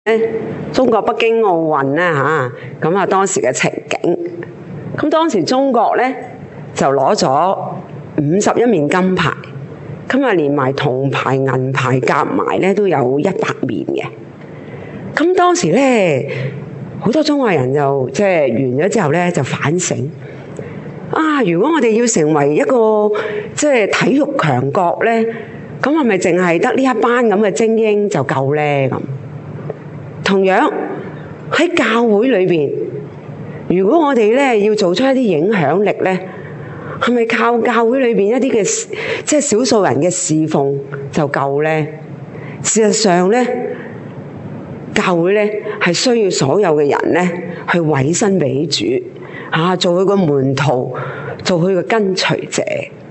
中國北京奧運咧咁啊當時嘅情景，咁當時中國咧就攞咗51面金牌，咁啊連埋銅牌、銀牌夾埋咧都有100面嘅。咁當時咧好多中國人就即係完咗之後咧就反省如果我哋要成為一個即係體育強國咧，咁係咪淨係得呢一班咁嘅精英就夠咧？咁同樣喺教會裏邊，如果我哋咧要做出一啲影響力咧，係咪靠教會裏邊一啲嘅即係少數人嘅侍奉就夠咧？事實上咧，教會咧係需要所有嘅人咧去委身俾主做佢個門徒，做佢個跟隨者。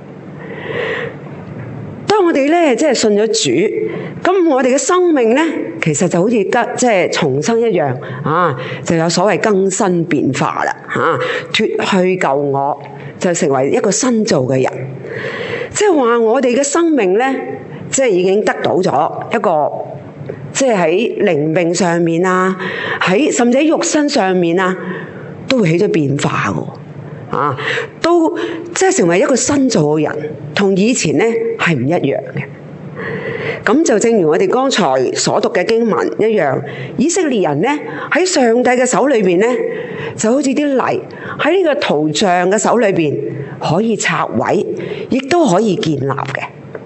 當我哋咧即係信咗主，咁我哋嘅生命咧，其實就好似即係重生一樣就有所謂更新變化啦脫去舊我，就成為一個新造嘅人。即係話我哋嘅生命咧，即係已經得到咗一個，即係喺靈命上面喺甚至喺肉身上面都會起咗變化嘅。都即係成為一個新造嘅人，同以前咧係唔一樣嘅。咁就正如我哋剛才所讀嘅經文一樣，以色列人咧喺上帝嘅手裏邊咧，就好似啲泥喺呢個陶匠嘅手裏邊，可以拆毀，亦都可以建立嘅。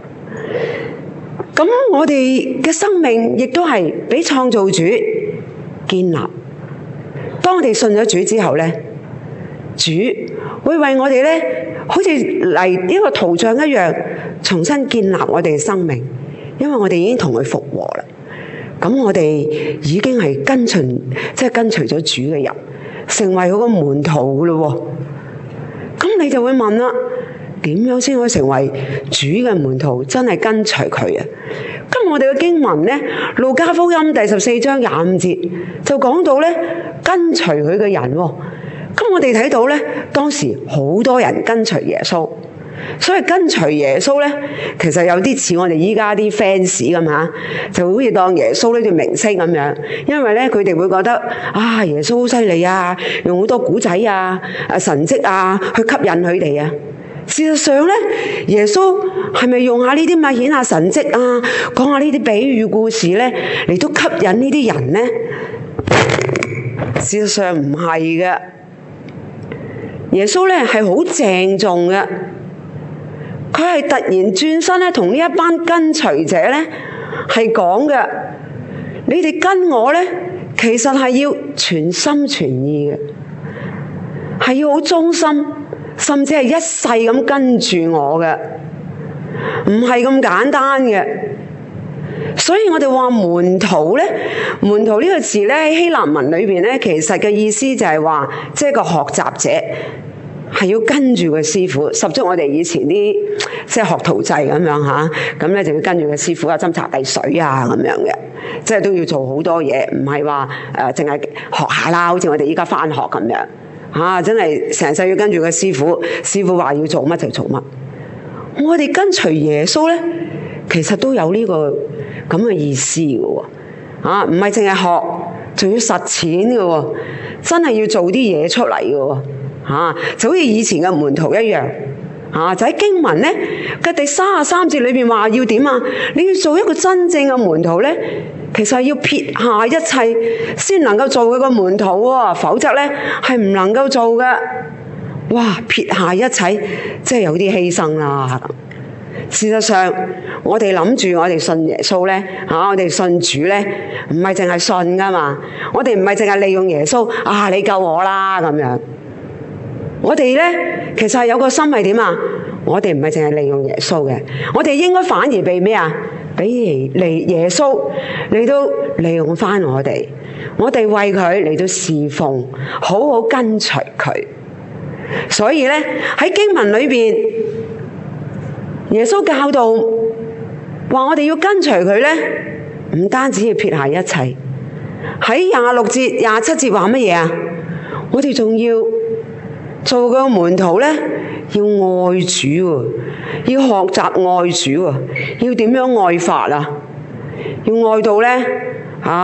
咁我哋嘅生命亦都係俾創造主建立。當我哋信咗主之後咧，主會為我哋咧，好似嚟呢個陶匠一樣，重新建立我哋嘅生命。因為我哋已經同佢復和啦，咁我哋已經係跟隨咗主嘅人，成為佢個門徒噶咯。咁你就會問啦，點樣先可以成為主嘅門徒？真係跟隨佢啊！咁我哋嘅經文咧，路加福音第14章25節就講到咧，跟隨佢嘅人。咁我哋睇到咧，當時好多人跟隨耶穌。所以跟隨耶穌咧，其實有啲似我哋依家啲 fans 咁就好似當耶穌呢條明星咁樣。因為咧，佢哋會覺得耶穌好犀利用好多古仔神蹟去吸引佢哋。事實上咧，耶穌係咪用下呢啲顯下神蹟講下呢啲比喻故事咧，嚟到吸引呢啲人咧？事實上唔係嘅。耶穌咧係好鄭重嘅。佢係突然轉身咧，同呢一班跟隨者咧係講嘅，你哋跟我咧，其實係要全心全意嘅，係要好忠心，甚至係一世咁跟住我嘅，唔係咁簡單嘅。所以我哋話門徒咧，門徒呢個詞咧喺希臘文裏邊咧，其實嘅意思就係話，即係個學習者。係要跟住個師傅，十足我哋以前啲即係學徒制咁樣咁咧就要跟住個師傅斟茶遞水咁樣嘅，即係都要做好多嘢，唔係話淨係學下啦，好似我哋依家返學咁樣真係成世要跟住個師傅，師傅話要做乜就做乜。我哋跟隨耶穌咧，其實都有呢個咁嘅意思嘅喎，唔係淨係學，仲要實踐嘅喎，真係要做啲嘢出嚟嘅喎。就好似以前嘅門徒一樣，就喺經文咧嘅第33節裏邊話要點你要做一個真正嘅門徒咧，其實係要撇下一切先能夠做佢個門徒喎，否則咧係唔能夠做嘅。哇！撇下一切，即係有啲犧牲啦。事實上，我哋諗住我哋信耶穌咧，我哋信主咧，唔係淨係信噶嘛，我哋唔係淨係利用耶穌你救我啦咁樣。我哋咧，其實係有個心係點我哋唔係淨係利用耶穌嘅，我哋應該反而被咩俾耶穌嚟到利用翻我哋為佢嚟到侍奉，好好跟隨佢。所以咧喺經文裏邊，耶穌教導話我哋要跟隨佢咧，唔單止要撇下一切。喺26節、27節話乜嘢我哋仲要做個門徒咧，要愛主喎，要學習愛主喎，要點樣愛法要愛到咧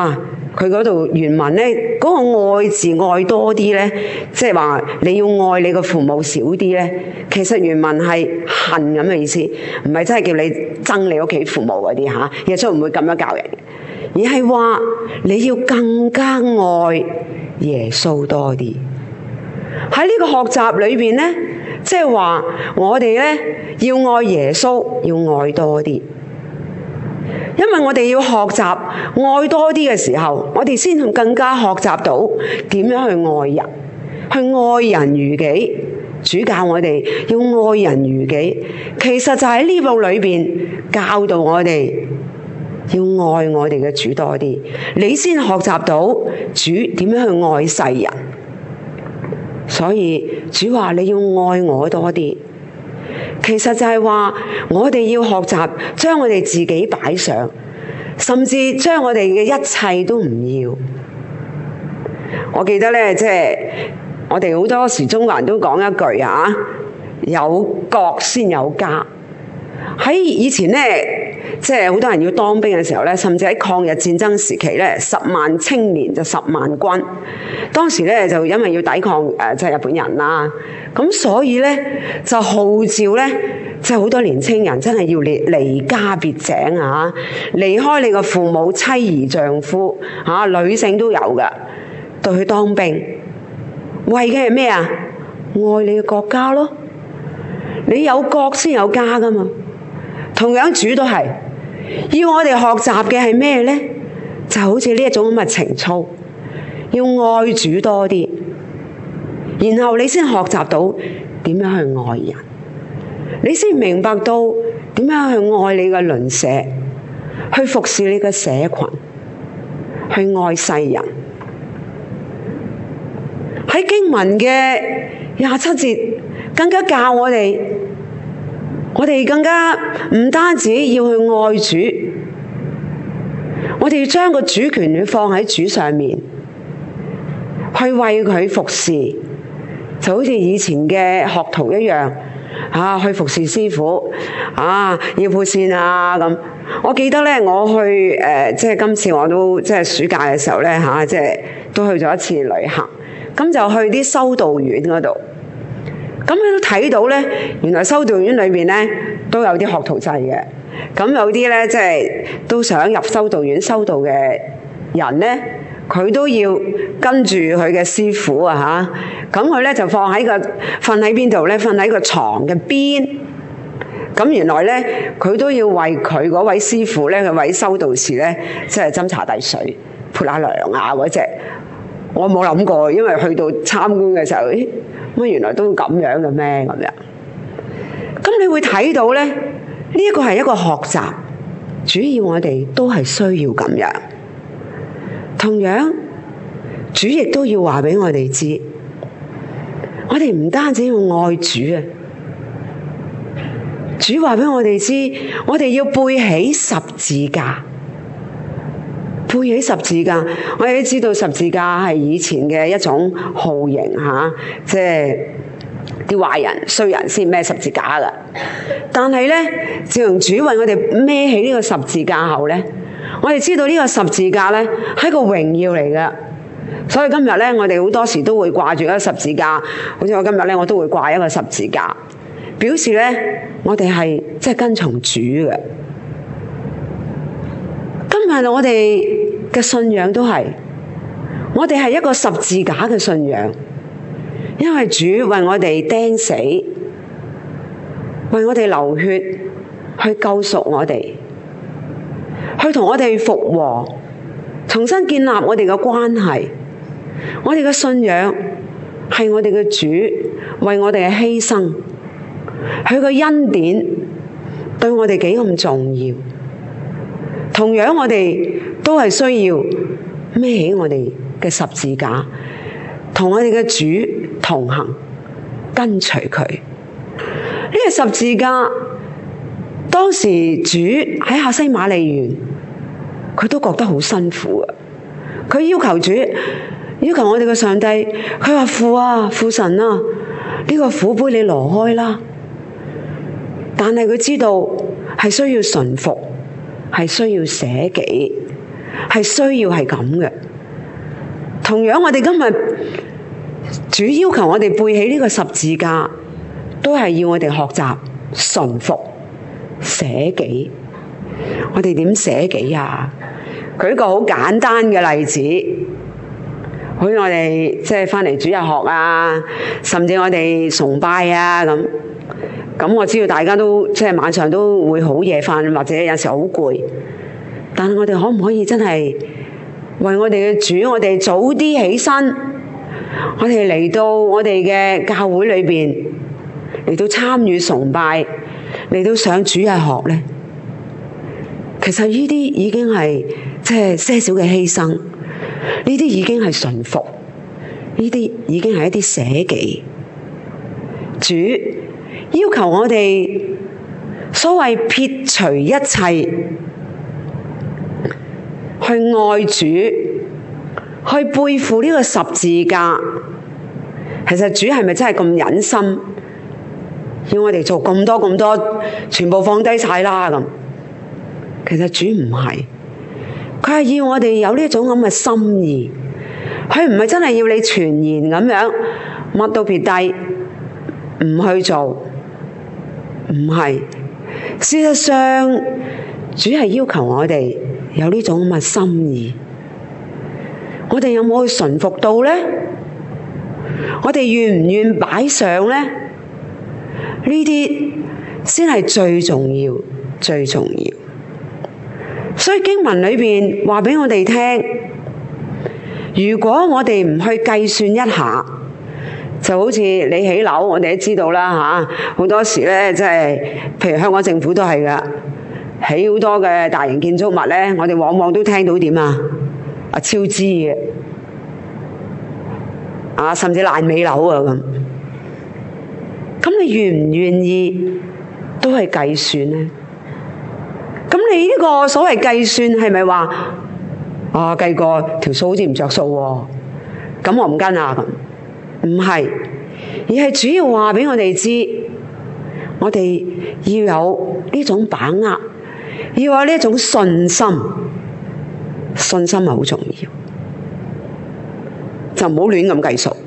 佢嗰度原文咧，嗰個愛字愛多啲咧，即係話你要愛你個父母少啲咧。其實原文係恨咁嘅意思，唔係真係叫你憎你屋企父母嗰啲嚇。耶穌唔會咁樣教人，而係話你要更加愛耶穌多啲。喺呢個學習裏邊咧，即係話我哋咧要愛耶穌，要愛多啲。因為我哋要學習愛多啲嘅時候，我哋先更加學習到點樣去愛人，去愛人如己。主教我哋要愛人如己，其實就喺呢部裏邊教導我哋要愛我哋嘅主多啲，你先學習到主點樣去愛世人。所以主話你要愛我多啲，其實就係話我哋要學習將我哋自己擺上，甚至將我哋嘅一切都唔要。我記得咧，即係我哋好多時中國人都講一句啊，有國先有家。喺以前咧，即係好多人要當兵嘅時候咧，甚至喺抗日戰爭時期咧，10萬青年就10萬軍。當時咧就因為要抵抗即係日本人啦，咁所以咧就號召咧，即係好多年青人真係要離家別井啊，離開你個父母、妻兒、丈夫嚇，女性都有㗎，到去當兵。為嘅係咩啊？愛你嘅國家咯，你有國先有家噶嘛。同樣主都係要我哋學習嘅係咩呢？就好似呢一種咁嘅情操，要愛主多啲，然後你先學習到點樣去愛人，你先明白到點樣去愛你嘅鄰舍，去服侍你嘅社群，去愛世人。喺經文嘅27節更加教我哋更加唔單止要去愛主，我哋要將個主權放喺主上面，去為佢服侍，就好似以前嘅學徒一樣去服侍師傅要配線咁。我記得咧，我去即係今次我都即係暑假嘅時候咧即係都去咗一次旅行。咁就去啲修道院嗰度，咁你都睇到咧，原來修道院裏邊咧都有啲學徒制嘅。咁有啲咧即係都想入修道院修道嘅人咧，佢都要跟住佢嘅師傅咁佢咧就瞓喺邊度咧？瞓喺個床嘅邊。咁原來咧佢都要為佢嗰位師傅咧，佢位修道士咧，即係斟茶遞水、潑下涼嗰隻。我冇諗過，因為去到參觀嘅時候，乜原來都咁樣嘅咩咁樣？咁你會睇到咧，呢一個係一個學習，主要我哋都係需要咁樣。同樣，主亦都要話俾我哋知，我哋唔單止要愛主啊，主話俾我哋知，我哋要背起十字架。背起十字架，我哋都知道十字架係以前嘅一種酷刑即係啲壞人、衰人先孭十字架噶。但係咧，自從主為我哋孭起呢個十字架後咧，我哋知道呢個十字架咧係個榮耀嚟噶。所以今日咧，我哋好多時都會掛住一個十字架，好似我今日咧，我都會掛一個十字架，表示咧我哋係即係跟從主嘅。今日我哋嘅信仰都係，我哋係一個十字架嘅信仰，因為主為我哋釘死，為我哋流血，去救贖我哋，去同我哋復和，重新建立我哋嘅關係。我哋嘅信仰係我哋嘅主為我哋嘅犧牲，佢嘅恩典對我哋幾咁重要。同樣我哋都係需要孭起我哋嘅十字架，同我哋嘅主同行，跟隨佢。呢個十字架，當時主喺客西馬尼園，佢都覺得好辛苦啊！佢要求我哋嘅上帝，佢話父啊，父神啊，呢個苦杯你挪開啦。但係佢知道係需要順服，係需要捨己， 係需要係咁嘅。同樣我哋今日主要求我哋背起呢個十字架，都係要我哋學習順服、捨己。我哋點捨己啊？舉一個好簡單嘅例子，好似我哋即係返嚟主日學啊，甚至我哋崇拜啊咁我知道大家都即係晚上都會好夜瞓，或者有時好攰。但係我哋可唔可以真係為我哋嘅主，我哋早啲起身，我哋嚟到我哋嘅教會裏邊，嚟到參與崇拜，嚟到上主日學呢？其實呢啲已經係即係些少嘅犧牲，呢啲已經係順服，呢啲已經係一啲捨己。主要求我哋所謂撇除一切，去愛主，去背負呢個十字架。其實主係咪真係咁忍心，要我哋做咁多，全部放低晒啦咁？其實主唔係，佢係要我哋有呢種咁嘅心意。佢唔係真係要你全然咁樣乜都撇低，唔去做，唔係。事實上，主係要求我哋有呢種咁嘅心意。我哋有冇去順服到呢？我哋願唔願擺上呢？呢啲先係最重要，最重要。所以經文裏邊話俾我哋聽，如果我哋唔去計算一下，就好似你起樓，我哋都知道啦嚇。好多時咧，即係譬如香港政府都係噶，起好多嘅大型建築物咧，我哋往往都聽到點啊？超支嘅，甚至爛尾樓啊咁。咁你願唔願意都係計算呢？咁你呢個所謂計算係咪話計過條數好似唔着數喎？咁我唔跟啊咁，唔係，而係主要話俾我哋知，我哋要有呢種把握，要有呢種信心，信心係好重要，就唔好亂咁計數。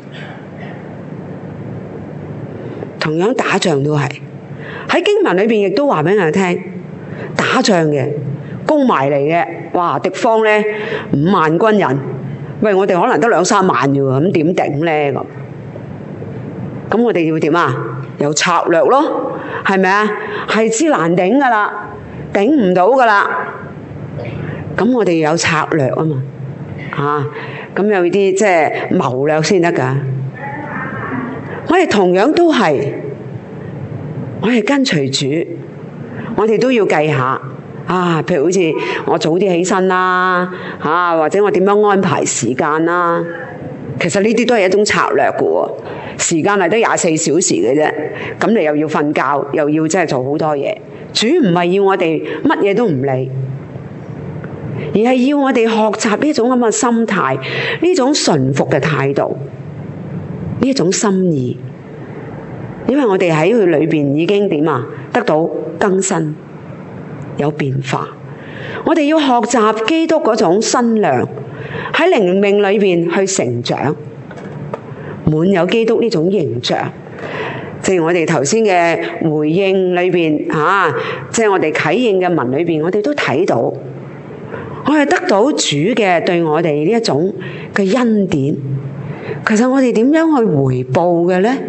同樣打仗都係喺經文裏邊亦都話俾我哋聽。打仗嘅攻埋嚟嘅，哇！敵方咧5萬軍人，喂，我哋可能得2-3萬啫喎，咁點頂咧咁我哋要點啊？有策略咯，係咪啊？係知難頂噶啦，頂唔到噶啦，咁我哋有策略啊嘛，咁有啲即係謀略先得噶。我哋同樣都係，我哋跟隨主。我哋都要計下，譬如好似我早啲起身啦，或者我點樣安排時間啦。其實呢啲都係一種策略嘅喎。時間係得24小時嘅啫，咁你又要瞓覺，又要即係做好多嘢。主唔係要我哋乜嘢都唔理，而係要我哋學習呢種咁嘅心態，呢種順服嘅態度，呢種心意。因為我哋喺佢裏邊已經點啊？得到更新，有變化。我哋要學習基督嗰種身量，喺靈命裏邊去成長，滿有基督呢種形象。正如我哋頭先嘅回應裏邊即係我哋啟應嘅文裏邊，我哋都睇到，我係得到主嘅對我哋呢一種嘅恩典。其實我哋點樣去回報嘅呢？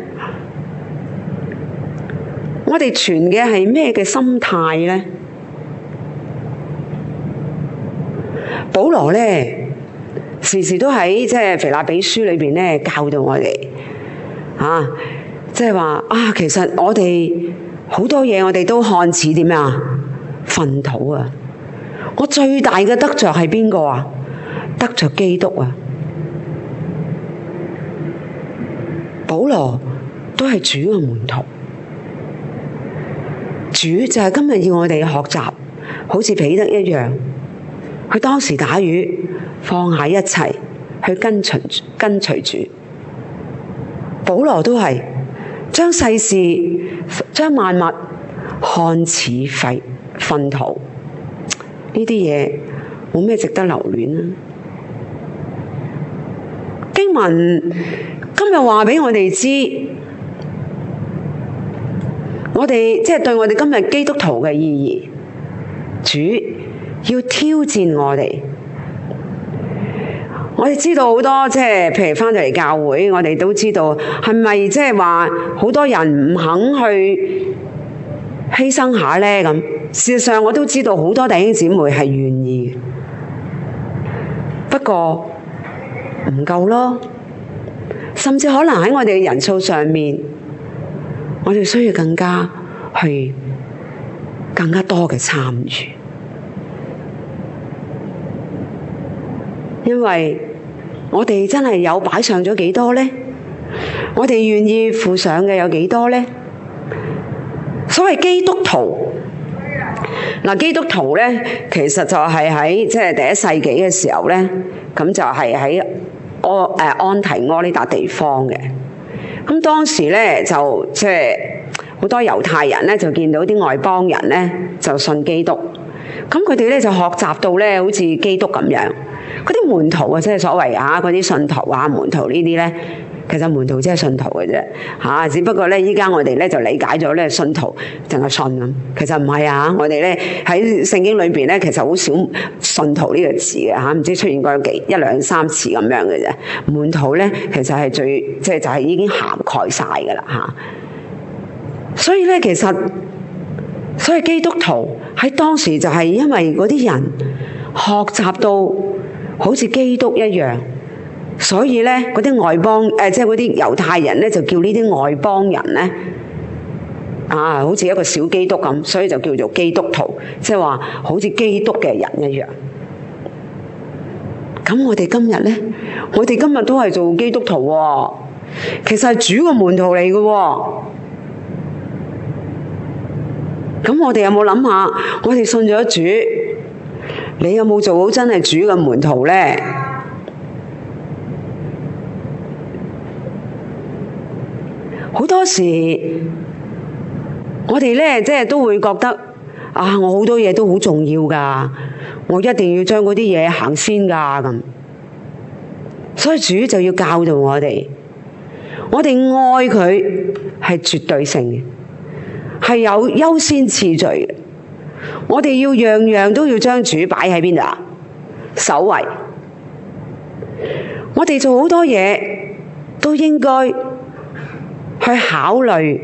我哋存嘅係咩嘅心態呢？保羅咧時時都喺即係腓立比書裏邊咧教導我哋，即係話其實我哋好多嘢我哋都看似點啊？糞土啊！我最大嘅得着係邊個啊？得着基督啊！保羅都係主嘅門徒。主就係今日要我哋學習，好似彼得一樣，佢當時打魚，放下一切去跟隨主。保羅都係將世事、將萬物看似糞土，呢啲嘢冇咩值得留戀啊。經文今日話俾我哋知，我哋即係對我哋今日基督徒嘅意義，主要挑戰我哋。我哋知道好多即係譬如返到嚟教會，我哋都知道係咪即係話好多人唔肯去犧牲下呢？咁事實上我都知道好多弟兄姊妹係願意，不過唔夠咯。甚至可能喺我哋嘅人數上面，我哋需要更加多嘅參與。因為我哋真係有擺上咗幾多呢？我哋願意付上嘅有幾多呢？所謂基督徒，基督徒呢，其實就係喺即係第一世紀嘅時候呢，咁就係喺安提阿呢笪地方嘅。咁當時呢，就即係好多猶太人呢，就見到啲外邦人呢，就信基督，咁佢哋呢，就學習到呢，好似基督咁樣。嗰啲門徒啊，即係所謂嗰啲信徒啊，門徒呢啲咧，其實門徒即係信徒嘅啫，只不過咧，依家我哋咧就理解咗咧，信徒淨係信咁，其實唔係啊，我哋咧喺聖經裏邊咧，其實好少信徒呢個字嘅唔知出現過一兩三次咁樣嘅啫。門徒咧，其實係最即係就係已經涵蓋晒㗎啦。所以咧，所以基督徒喺當時就係因為嗰啲人學習到好似基督一樣，所以咧嗰啲外邦即係嗰啲猶太人咧，就叫呢啲外邦人咧好似一個小基督咁，所以就叫做基督徒，即係話好似基督嘅人一樣。咁我哋今日咧，我哋今日都係做基督徒喎，其實係主個門徒嚟嘅喎。咁我哋有冇諗下？我哋信咗主，你有冇做好真係主嘅門徒呢？好多時我哋呢，即係都會覺得我好多嘢都好重要㗎，我一定要將嗰啲嘢行先㗎咁。所以主就要教導我哋愛佢係絕對性嘅，係有優先次序嘅。我哋要樣樣都要將主擺喺邊度啊？首位。我哋做好多嘢都應該去考慮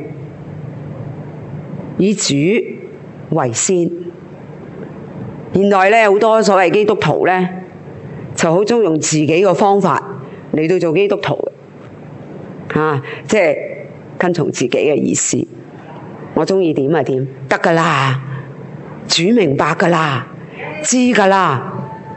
以主為先。現在咧好多所謂基督徒咧，就好中意用自己嘅方法嚟到做基督徒嘅，即係跟從自己嘅意思。我中意點就點，得㗎啦。主明白㗎啦，知㗎啦。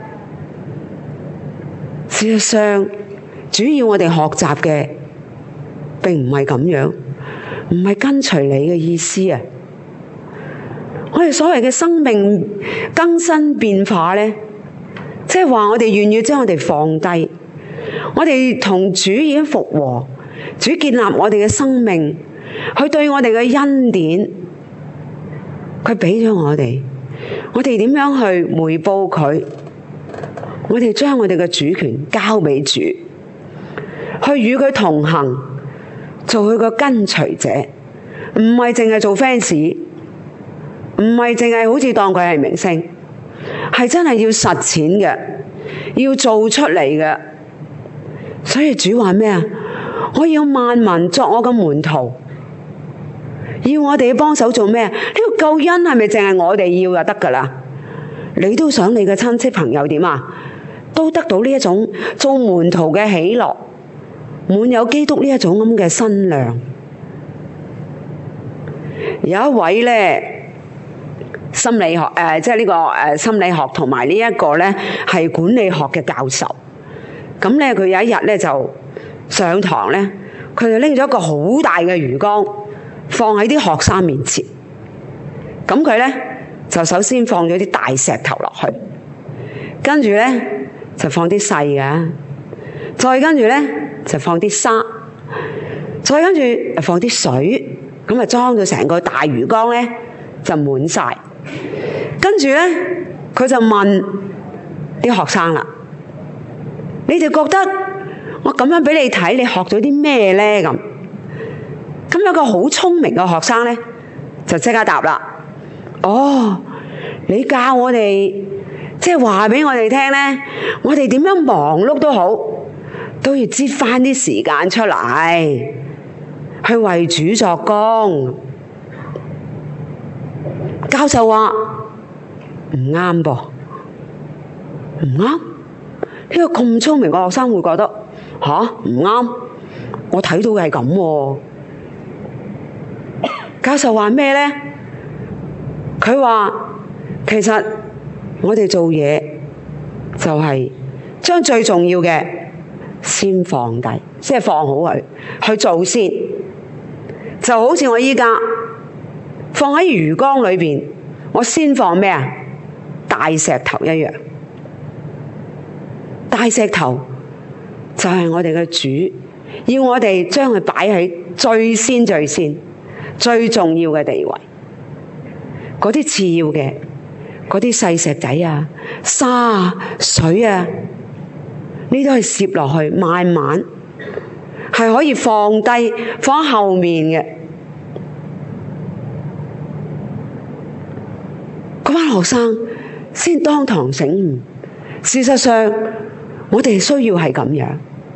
事實上，主要我哋學習嘅並唔係咁樣，唔係跟隨你嘅意思啊。我哋所謂嘅生命更新變化呢，即係話我哋願意將我哋放低，我哋同主已經復和，主建立我哋嘅生命，佢對我哋嘅恩典，佢俾咗我哋點樣去回報佢？我哋將我哋嘅主權交俾主，去與佢同行，做佢個跟隨者，唔係淨係做 fans， 唔係淨係好似當佢係明星，係真係要實踐嘅，要做出嚟嘅。所以主話咩啊？我要萬民作我嘅門徒。要我哋幫手做咩？呢個救恩係咪淨係我哋要就得㗎啦？你都想你嘅親戚朋友點啊？都得到呢一種做門徒嘅喜樂，滿有基督呢一種咁嘅身量。有一位咧心理學即係呢個心理學同埋呢一個咧係管理學嘅教授。咁咧佢有一日咧就上堂咧，佢就拎咗一個好大嘅魚缸，放喺啲學生面前，咁佢咧就首先放咗啲大石頭落去，跟住咧就放啲細嘅，再跟住咧就放啲沙，再跟住放啲水，咁啊裝到成個大魚缸咧就滿晒。跟住咧佢就問啲學生啦。你哋覺得我咁樣俾你睇，你學咗啲咩呢？咁有個好聰明嘅學生呢，就即刻答啦。哦，你教我哋，即係話俾我哋聽呢，我哋點樣忙碌都好，都要擠翻啲時間出嚟，去為主作工。教授話唔啱噃，唔啱。呢個咁聰明嘅學生會覺得唔啱，我睇到嘅係咁喎。教授話咩呢？佢話其實我哋做嘢就係將最重要嘅先放低，即係放好佢去做先。就好似我依家放喺魚缸裏邊，我先放咩啊？大石頭一樣。大石頭就係我哋嘅主，要我哋將佢擺喺最先、最重要嘅地位。嗰啲次要嘅，嗰啲細石仔啊、沙啊、水啊，呢都係攝落去，慢慢係可以放低，放喺後面嘅。嗰班學生先當堂醒悟，事實上我哋需要係咁樣。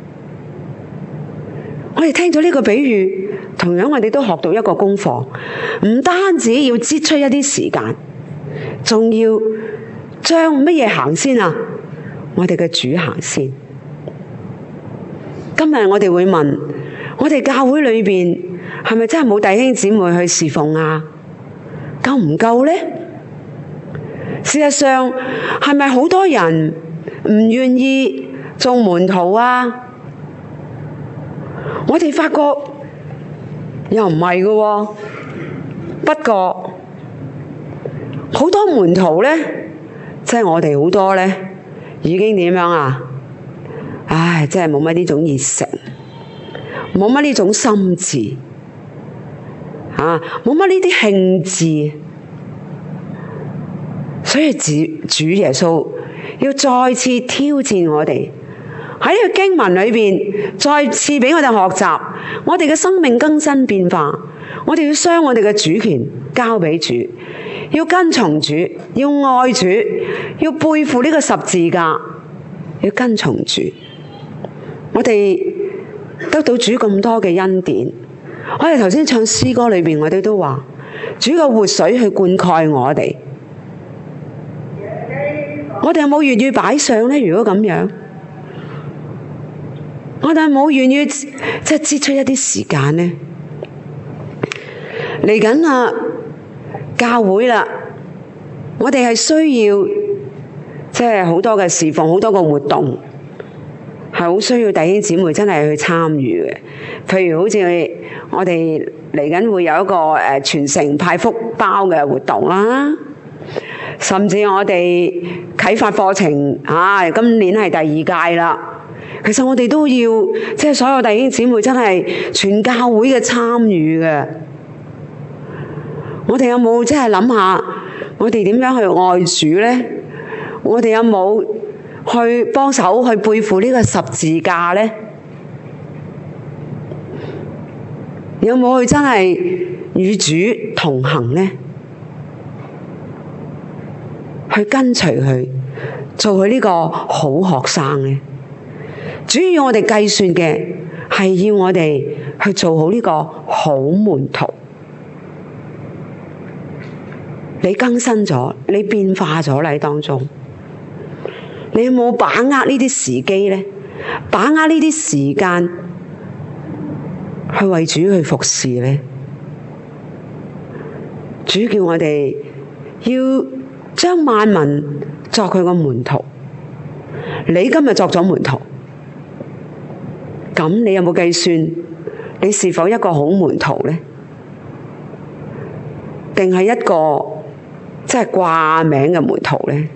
我哋聽咗呢個比喻，同樣我哋都學到一個功課，唔單止要擠出一啲時間，仲要將乜嘢行先啊？我哋嘅主行先。今日我哋會問，我哋教會裏邊係咪真係冇弟兄姊妹去侍奉啊？夠唔夠呢？事實上係咪好多人唔願意做門徒啊？我哋發覺又唔係嘅喎。不過好多門徒呢，即係我哋好多呢，已經點樣啊？唉，真係冇乜呢種熱誠，冇乜呢種心志，冇乜呢啲興致。所以主耶穌要再次挑戰我哋，喺呢個經文裏邊再次俾我哋學習，我哋嘅生命更新變化，我哋要將我哋嘅主權交俾主，要跟從主，要愛主，要背負呢個十字架，要跟從主。我哋得到主咁多嘅恩典，我哋頭先唱詩歌裏邊，我哋都話主嘅活水去灌溉我哋。我哋有冇願意擺上呢？如果咁樣，我哋有冇願意即係擠出一啲時間呢？嚟緊啦，教會啦，我哋係需要即係好多嘅侍奉，好多個活動，係好需要弟兄姊妹真係去參與嘅。譬如好似我哋嚟緊會有一個全城派福包嘅活動啦。甚至我哋啟發課程今年係第2屆啦。其實我哋都要即係所有弟兄姊妹真係全教會嘅參與嘅。我哋有冇即係諗下，我哋點樣去愛主呢？我哋有冇去幫手去背負呢個十字架呢？有冇去真係與主同行呢？去跟隨佢，做佢呢個好學生呢？主要我哋計算嘅係要我哋去做好呢個好門徒。你更新咗，你變化咗喺當中，你有冇把握呢啲時機呢？把握呢啲時間去為主去服侍呢？主叫我哋要將萬民作佢個門徒。你今日作咗門徒，咁你有冇計算你是否一個好門徒呢？定係一個即係掛名嘅門徒呢？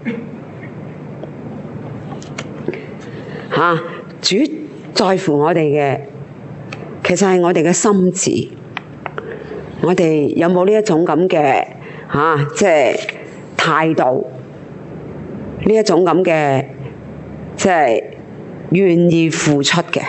主在乎我哋嘅，其實係我哋嘅心志。我哋有冇呢一種咁嘅即係態度？呢一種咁嘅即係願意付出嘅，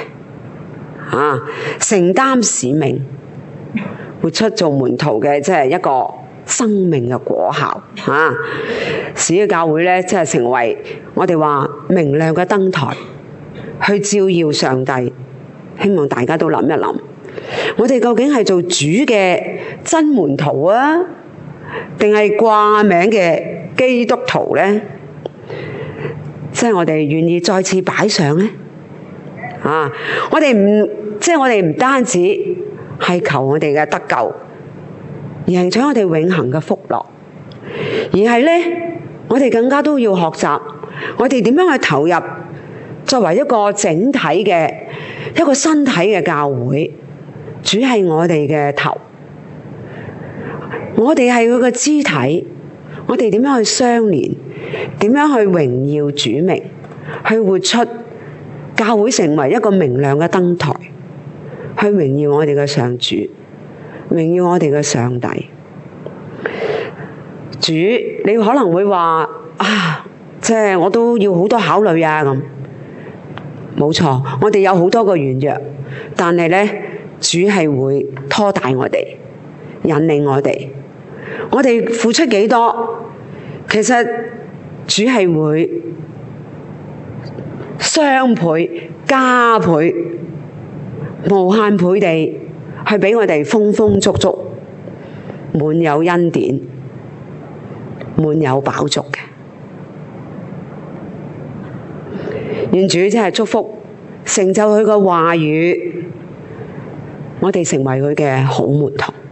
承擔使命，活出做門徒嘅，即係一個生命嘅果效使嘅教會咧，即係成為我哋話明亮嘅燈台，去照耀上帝。希望大家都諗一諗，我哋究竟係做主嘅真門徒啊，定係掛名嘅基督徒呢？即係我哋願意再次擺上呢？我哋唔單止係求我哋嘅得救，而係搶我哋永恆嘅福樂，而係呢，我哋更加都要學習，我哋點樣去投入，作為一個整體嘅一個身體嘅教會。主係我哋嘅頭，我哋係佢嘅肢體，我哋點樣去相連，點樣去榮耀主名，去活出教會成為一個明亮嘅燈台，去榮耀我哋嘅上主，榮耀我哋嘅上帝。主，你可能會話即係我都要好多考慮啊咁。冇錯，我哋有好多個軟弱，但係呢，主係會拖帶我哋，引領我哋。我哋付出幾多，其實主係會雙倍、加倍、無限倍地去俾我哋豐豐足足，滿有恩典，滿有飽足嘅。願主真係祝福，成就佢嘅話語，我哋成為佢嘅好門徒。